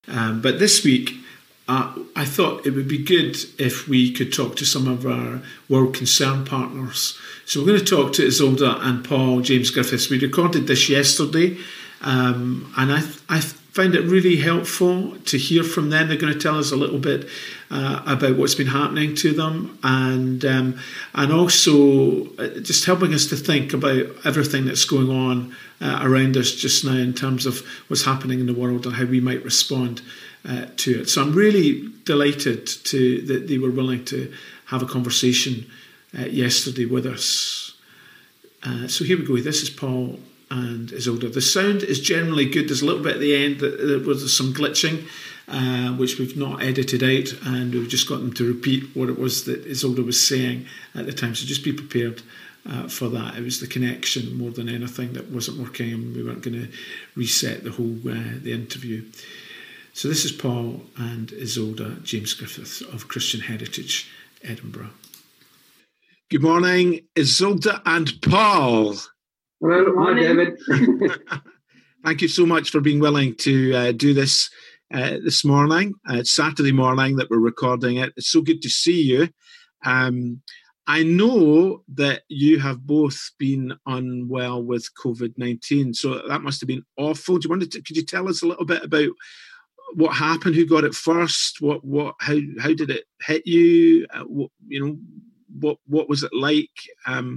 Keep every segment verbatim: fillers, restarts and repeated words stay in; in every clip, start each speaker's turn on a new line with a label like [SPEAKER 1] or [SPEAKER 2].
[SPEAKER 1] Um, but this week, uh, I thought it would be good if we could talk to some of our World Concern partners. So we're going to talk to Isolde and Paul James Griffiths. We recorded this yesterday, um, and I, I find it really helpful to hear from them. They're going to tell us a little bit uh, about what's been happening to them, and um, and also just helping us to think about everything that's going on uh, around us just now in terms of what's happening in the world and how we might respond uh, to it. So I'm really delighted to that they were willing to have a conversation uh, yesterday with us. Uh, so here we go. This is Paul and Isolde. The sound is generally good. There's a little bit at the end that there was some glitching, uh, which we've not edited out, and we've just got them to repeat what it was that Isolde was saying at the time. So just be prepared uh, for that. It was the connection more than anything that wasn't working, and we weren't going to reset the whole uh, the interview. So this is Paul and Isolde James Griffiths of Christian Heritage Edinburgh. Good morning, Isolde and Paul.
[SPEAKER 2] Hello, hi David.
[SPEAKER 1] Thank you so much for being willing to uh, do this uh, this morning. Uh, it's Saturday morning that we're recording it. It's so good to see you. Um, I know that you have both been unwell with COVID nineteen, so that must have been awful. Do you want to? Could you tell us a little bit about what happened? Who got it first? What? What? How? How did it hit you? Uh, what, you know, what? What was it like? Um,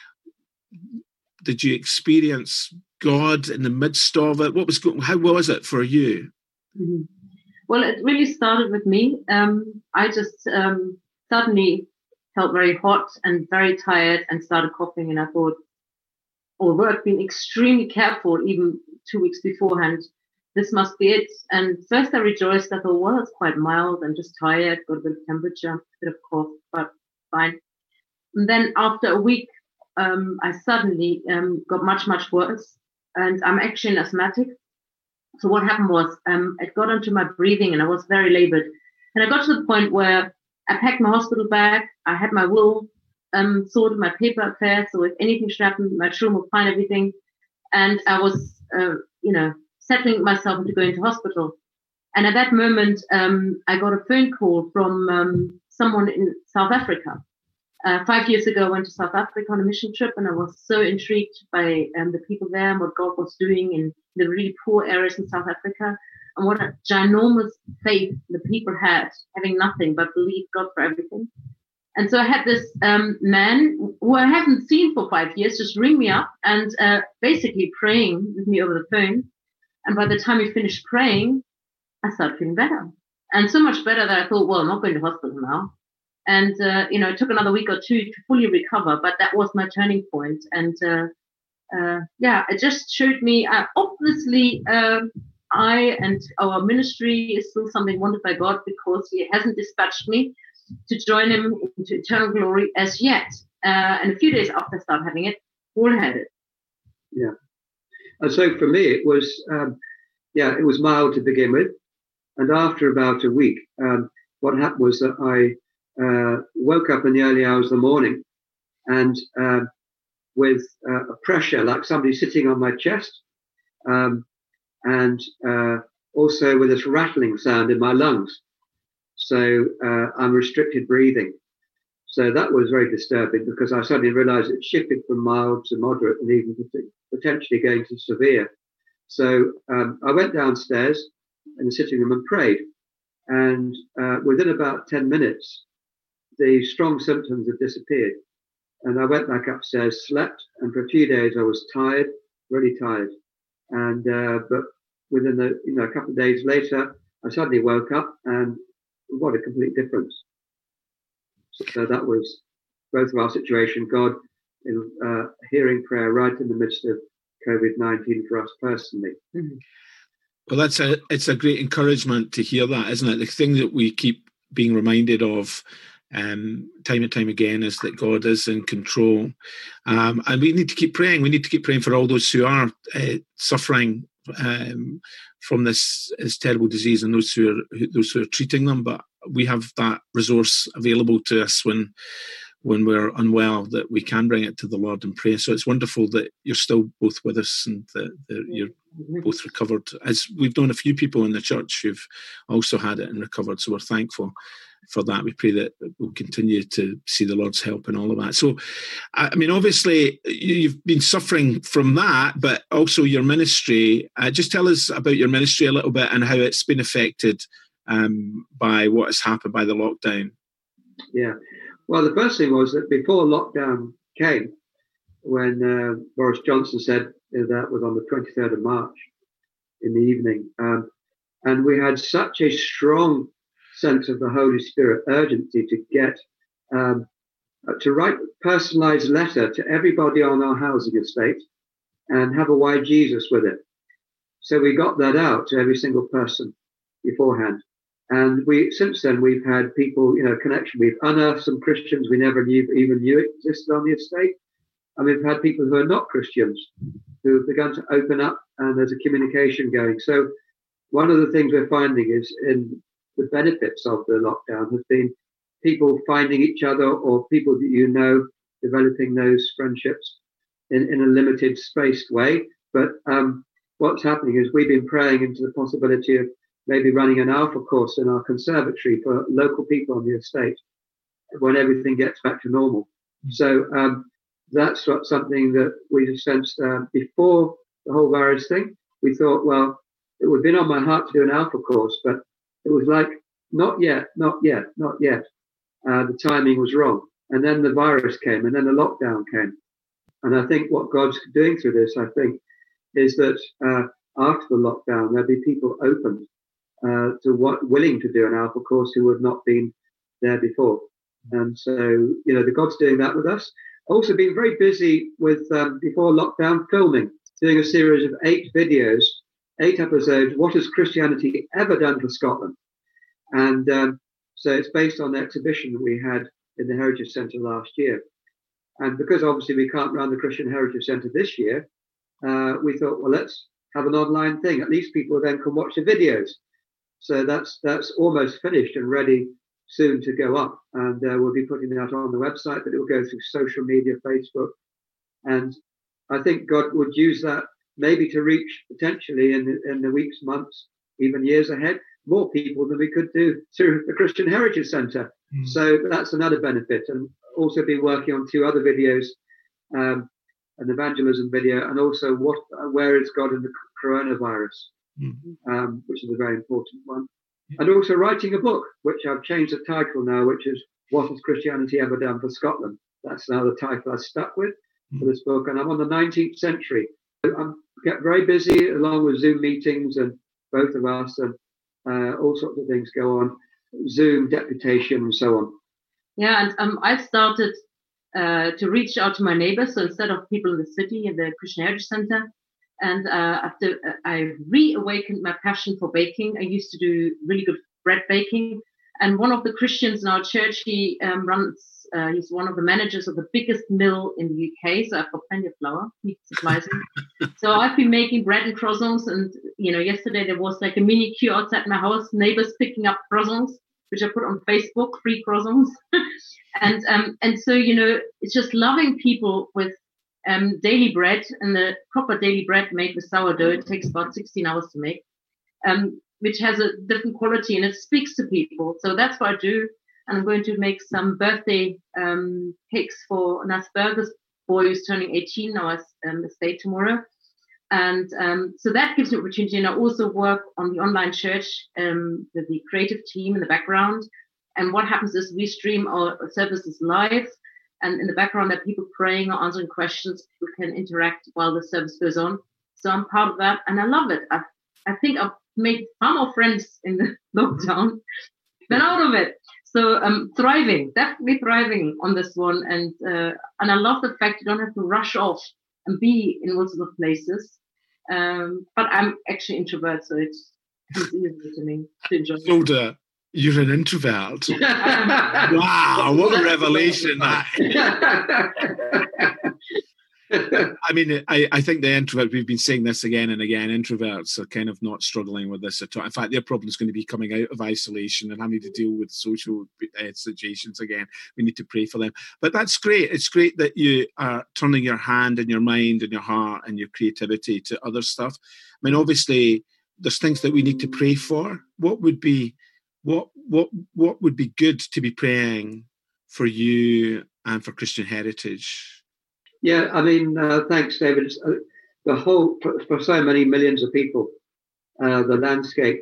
[SPEAKER 1] Did you experience God in the midst of it? What was going? How was it for you?
[SPEAKER 2] Mm-hmm. Well, it really started with me. Um, I just um, suddenly felt very hot and very tired and started coughing. And I thought, although I've been extremely careful even two weeks beforehand, this must be it. And first I rejoiced. I thought, well, it's quite mild. I'm just tired, got a bit of temperature, a bit of cough, but fine. And then after a week, Um, I suddenly um, got much, much worse, and I'm actually an asthmatic. So what happened was um, it got into my breathing, and I was very labored. And I got to the point where I packed my hospital bag, I had my will, um, sorted my paper affairs, so if anything should happen, my children would find everything. And I was, uh, you know, settling myself into going to hospital. And at that moment, um, I got a phone call from um, someone in South Africa. Uh, five years ago, I went to South Africa on a mission trip, and I was so intrigued by um, the people there and what God was doing in the really poor areas in South Africa, and what a ginormous faith the people had, having nothing but believe God for everything. And so I had this um, man who I haven't seen for five years just ring me up and uh, basically praying with me over the phone. And by the time he finished praying, I started feeling better. And so much better that I thought, well, I'm not going to hospital now. And, uh, you know, it took another week or two to fully recover, but that was my turning point. And, uh, uh, yeah, it just showed me, uh, obviously, uh, I and our ministry is still something wanted by God, because he hasn't dispatched me to join him into eternal glory as yet. Uh, and a few days after I started having it, Paul had it.
[SPEAKER 3] Yeah. And so for me, it was, um, yeah, it was mild to begin with. And after about a week, um, what happened was that I, Uh, woke up in the early hours of the morning, and uh, with uh, a pressure like somebody sitting on my chest, um, and uh, also with this rattling sound in my lungs. So uh, I'm restricted breathing. So that was very disturbing, because I suddenly realized it shifted from mild to moderate and even potentially going to severe. So um, I went downstairs in the sitting room and prayed. And uh, within about ten minutes, the strong symptoms had disappeared. And I went back upstairs, slept, and for a few days I was tired, really tired. And uh, but within the, you know, a couple of days later, I suddenly woke up, and what a complete difference. So that was both of our situation, God in uh, hearing prayer right in the midst of COVID nineteen for us personally.
[SPEAKER 1] Mm-hmm. Well, that's a it's a great encouragement to hear that, isn't it? The thing that we keep being reminded of Um, time and time again is that God is in control, um, and we need to keep praying. We need to keep praying for all those who are uh, suffering um, from this, this terrible disease, and those who are who, those who are treating them. But we have that resource available to us when when we're unwell, that we can bring it to the Lord and pray. So it's wonderful that you're still both with us, and that, that you're both recovered. As we've known a few people in the church who've also had it and recovered, so we're thankful for that. We pray that we'll continue to see the Lord's help in all of that. So, I mean, obviously, you've been suffering from that, but also your ministry. Uh, just tell us about your ministry a little bit and how it's been affected um, by what has happened by the lockdown.
[SPEAKER 3] Yeah. Well, the first thing was that before lockdown came, when uh, Boris Johnson said that was on the twenty-third of March in the evening, um, and we had such a strong sense of the Holy Spirit urgency to get um, to write a personalized letter to everybody on our housing estate and have a why Jesus with it. So we got that out to every single person beforehand. And we since then we've had people, you know, connection. We've unearthed some Christians we never knew even knew existed on the estate. And we've had people who are not Christians who have begun to open up, and there's a communication going. So one of the things we're finding is in the benefits of the lockdown has been people finding each other or people that you know, developing those friendships in, in a limited spaced way. But um, what's happening is we've been praying into the possibility of maybe running an alpha course in our conservatory for local people on the estate when everything gets back to normal. So um, that's what, something that we just sensed uh, before the whole virus thing. We thought, well, it would have been on my heart to do an alpha course, but it was like, not yet, not yet, not yet. Uh, the timing was wrong. And then the virus came, and then the lockdown came. And I think what God's doing through this, I think, is that uh, after the lockdown, there'll be people open uh, to what willing to do an alpha course who had not been there before. And so, you know, the God's doing that with us. Also been very busy with, um, before lockdown, filming, doing a series of eight videos, eight episodes, What Has Christianity Ever Done for Scotland? And um, so it's based on the exhibition that we had in the Heritage Centre last year. And because obviously we can't run the Christian Heritage Centre this year, uh, we thought, well, let's have an online thing. At least people then can watch the videos. So that's that's almost finished and ready soon to go up. And uh, we'll be putting that on the website, but it will go through social media, Facebook. And I think God would use that maybe to reach potentially in the, in the weeks, months, even years ahead, more people than we could do through the Christian Heritage Centre. Mm. So that's another benefit. And also been working on two other videos, um, an evangelism video, and also what, uh, where is God in the coronavirus, mm. um, which is a very important one. Yeah. And also writing a book, which I've changed the title now, which is What Has Christianity Ever Done for Scotland? That's now the title I stuck with mm. for this book. And I'm on the nineteenth century. I'm get very busy along with Zoom meetings, and both of us, and uh, all sorts of things go on, Zoom deputation and so on.
[SPEAKER 2] Yeah, and um, I started uh, to reach out to my neighbors. So instead of people in the city in the Christian Heritage Centre, and uh, after uh, I reawakened my passion for baking. I used to do really good bread baking, and one of the Christians in our church, he um, runs. Uh, he's one of the managers of the biggest mill in the U K, so I've got plenty of flour. He supplies me. So I've been making bread and croissants, and you know, yesterday there was like a mini queue outside my house, neighbors picking up croissants, which I put on Facebook, free croissants. and um, and so, you know, it's just loving people with um, daily bread, and the proper daily bread made with sourdough. It takes about sixteen hours to make, um, which has a different quality, and it speaks to people. So that's what I do. And I'm going to make some birthday um, cakes for Nas Burger's boy who's turning eighteen now, um, the state tomorrow. And um, so that gives me opportunity. And I also work on the online church um, with the creative team in the background. And what happens is we stream our services live. And in the background, there are people praying or answering questions. People can interact while the service goes on. So I'm part of that. And I love it. I, I think I've made far more friends in the lockdown than out of it. So I'm um, thriving, definitely thriving on this one. And uh, and I love the fact you don't have to rush off and be in multiple places. Um, but I'm actually introvert, so it's, it's easy to me to enjoy.
[SPEAKER 1] Hilda, you're an introvert. Wow, what a revelation that.
[SPEAKER 4] I mean, I, I think the introvert, we've been saying this again and again, introverts are kind of not struggling with this at all. In fact, their problem is going to be coming out of isolation and having to deal with social uh, situations again. We need to pray for them. But that's great. It's great that you are turning your hand and your mind and your heart and your creativity to other stuff. I mean, obviously, there's things that we need to pray for. What would be, what, what, what would be good to be praying for you and for Christian Heritage?
[SPEAKER 3] Yeah, I mean, uh, thanks, David. Uh, the whole, for, for so many millions of people, uh, the landscape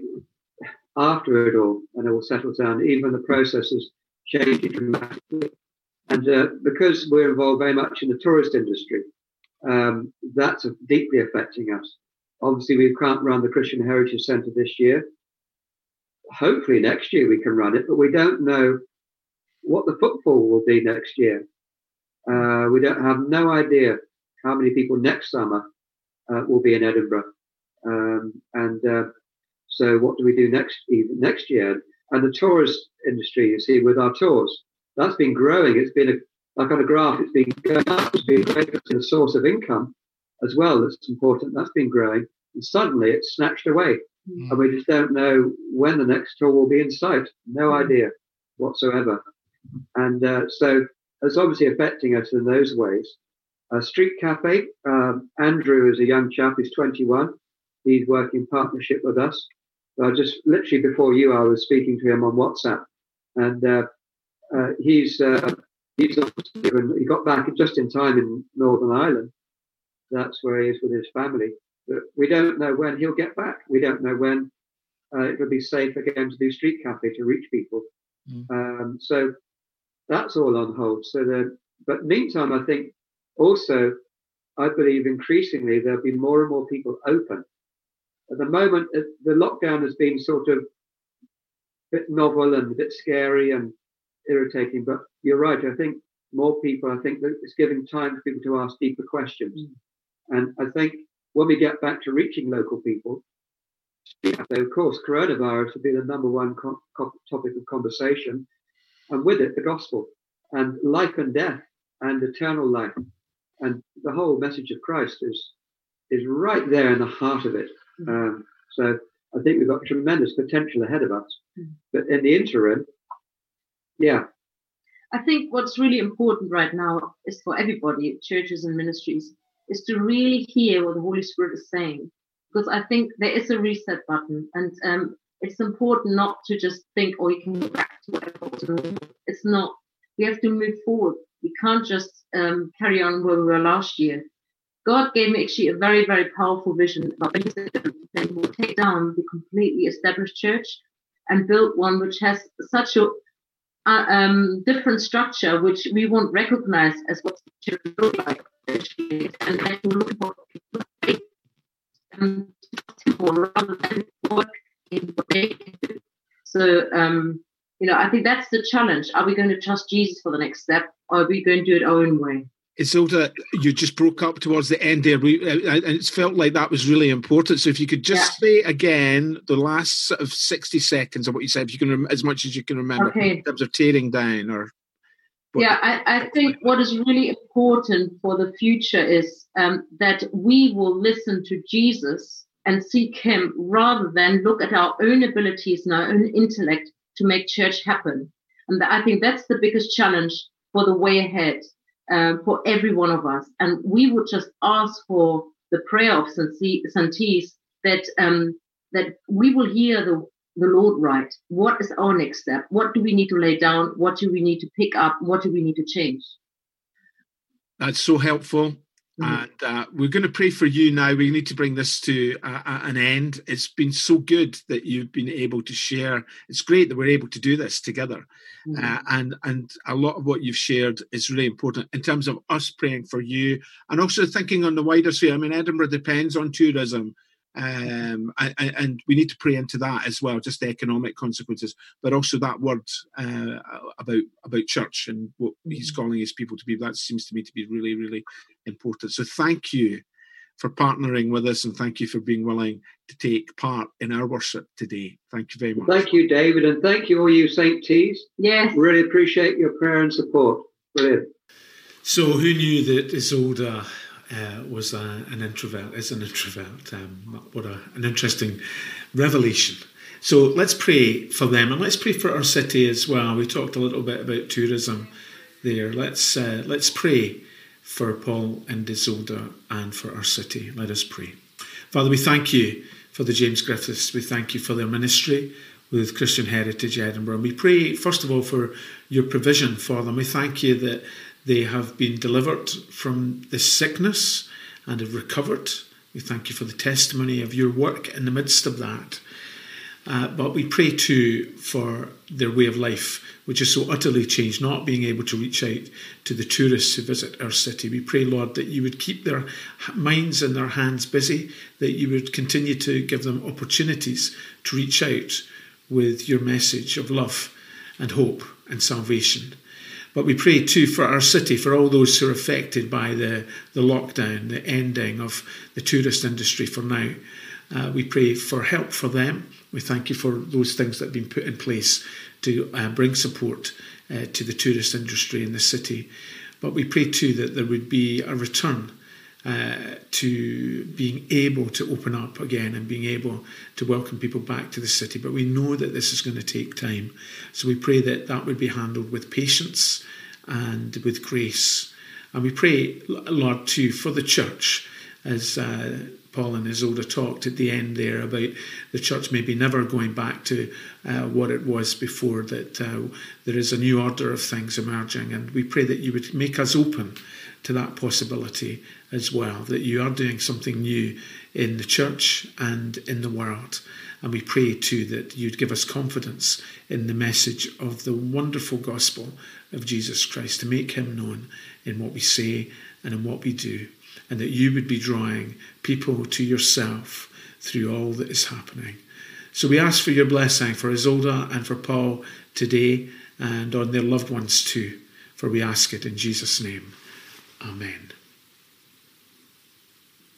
[SPEAKER 3] after it all, and it all settles down, even the process is changing dramatically. And uh, because we're involved very much in the tourist industry, um, that's deeply affecting us. Obviously, we can't run the Christian Heritage Centre this year. Hopefully next year we can run it, but we don't know what the footfall will be next year. Uh, we don't have no idea how many people next summer uh, will be in Edinburgh, um, and uh, so what do we do next even next year? And the tourist industry, you see, with our tours, that's been growing. It's been a, like on a graph, it's been going up. It's been growing. It's a source of income as well. That's important. That's been growing, and suddenly it's snatched away, mm. and we just don't know when the next tour will be in sight. No mm. idea whatsoever, and uh, so. It's obviously affecting us in those ways. Uh, Street Cafe, um, Andrew is a young chap, he's twenty-one. He's working in partnership with us. So I just, literally before you, I was speaking to him on WhatsApp. And uh, uh, he's, uh, he's he got back just in time in Northern Ireland. That's where he is with his family. But we don't know when he'll get back. We don't know when uh, it'll be safe again to do Street Cafe, to reach people. Mm. Um, so that's all on hold. So, the, but meantime, I think also, I believe increasingly there'll be more and more people open. At the moment, the lockdown has been sort of a bit novel and a bit scary and irritating. But you're right. I think more people. I think that it's giving time for people to ask deeper questions. Mm. And I think when we get back to reaching local people, of course, coronavirus will be the number one co- co- topic of conversation. And with it, the gospel and life and death and eternal life. And the whole message of Christ is is right there in the heart of it. Um, so I think we've got tremendous potential ahead of us. But in the interim, yeah.
[SPEAKER 2] I think what's really important right now is for everybody, churches and ministries, is to really hear what the Holy Spirit is saying. Because I think there is a reset button. And um, it's important not to just think, oh, you can go back to whatever. It's not. We have to move forward. We can't just um, carry on where we were last year. God gave me actually a very, very powerful vision about that he will take down the completely established church and build one which has such a uh, um, different structure, which we won't recognize as what the church looks like. And then we look for people rather than work in what they can do. So, um, you know, I think that's the challenge. Are we going to trust Jesus for the next step, or are we going to do it our own way?
[SPEAKER 4] Isolde, you just broke up towards the end there, and it felt like that was really important. So if you could just yeah. say again the last sort of sixty seconds of what you said, if you can, as much as you can remember, okay. in terms of tearing down or... What?
[SPEAKER 2] Yeah, I, I think what is really important for the future is um, that we will listen to Jesus and seek him rather than look at our own abilities and our own intellect to make church happen. And I think that's the biggest challenge for the way ahead. Um, for every one of us. And we would just ask for the prayer of Santis that um, that we will hear the, the Lord right. What is our next step? What do we need to lay down? What do we need to pick up? What do we need to change?
[SPEAKER 4] That's so helpful. Mm-hmm. And uh, we're going to pray for you now. We need to bring this to uh, an end. It's been so good that you've been able to share. It's great that we're able to do this together. Mm-hmm. Uh, and, and a lot of what you've shared is really important in terms of us praying for you and also thinking on the wider sphere. I mean, Edinburgh depends on tourism. Um, and, and we need to pray into that as well, just the economic consequences, but also that word uh, about about church and what he's calling his people to be. That seems to me to be really, really important. So thank you for partnering with us, and thank you for being willing to take part in our worship today. Thank you very much.
[SPEAKER 3] Thank you, David, and thank you all you Saint T's.
[SPEAKER 2] Yes.
[SPEAKER 3] Really appreciate your prayer and support. Brilliant.
[SPEAKER 1] So who knew that Isolde uh, was a, an introvert, is an introvert. Um, what a, an interesting revelation. So let's pray for them, and let's pray for our city as well. We talked a little bit about tourism there. Let's uh, let's pray for Paul and Isolde and for our city. Let us pray. Father, we thank you for the James Griffiths. We thank you for their ministry with Christian Heritage Edinburgh. And we pray, first of all, for your provision for them. We thank you that they have been delivered from this sickness and have recovered. We thank you for the testimony of your work in the midst of that. Uh, but we pray too for their way of life, which is so utterly changed, not being able to reach out to the tourists who visit our city. We pray, Lord, that you would keep their minds and their hands busy, that you would continue to give them opportunities to reach out with your message of love and hope and salvation. But we pray too for our city, for all those who are affected by the, the lockdown, the ending of the tourist industry for now. Uh, we pray for help for them. We thank you for those things that have been put in place to uh, bring support uh, to the tourist industry in the city. But we pray too that there would be a return uh, to being able to open up again and being able to welcome people back to the city. But we know that this is going to take time. So we pray that that would be handled with patience and with grace. And we pray, Lord, too, for the church, as uh, Paul and Isolde talked at the end there about the church maybe never going back to uh, what it was before, that uh, there is a new order of things emerging. And we pray that you would make us open to that possibility as well, that you are doing something new in the church and in the world. And we pray too that you'd give us confidence in the message of the wonderful gospel of Jesus Christ, to make him known in what we say and in what we do, and that you would be drawing people to yourself through all that is happening. So we ask for your blessing for Isolde and for Paul today, and on their loved ones too, for we ask it in Jesus' name. Amen.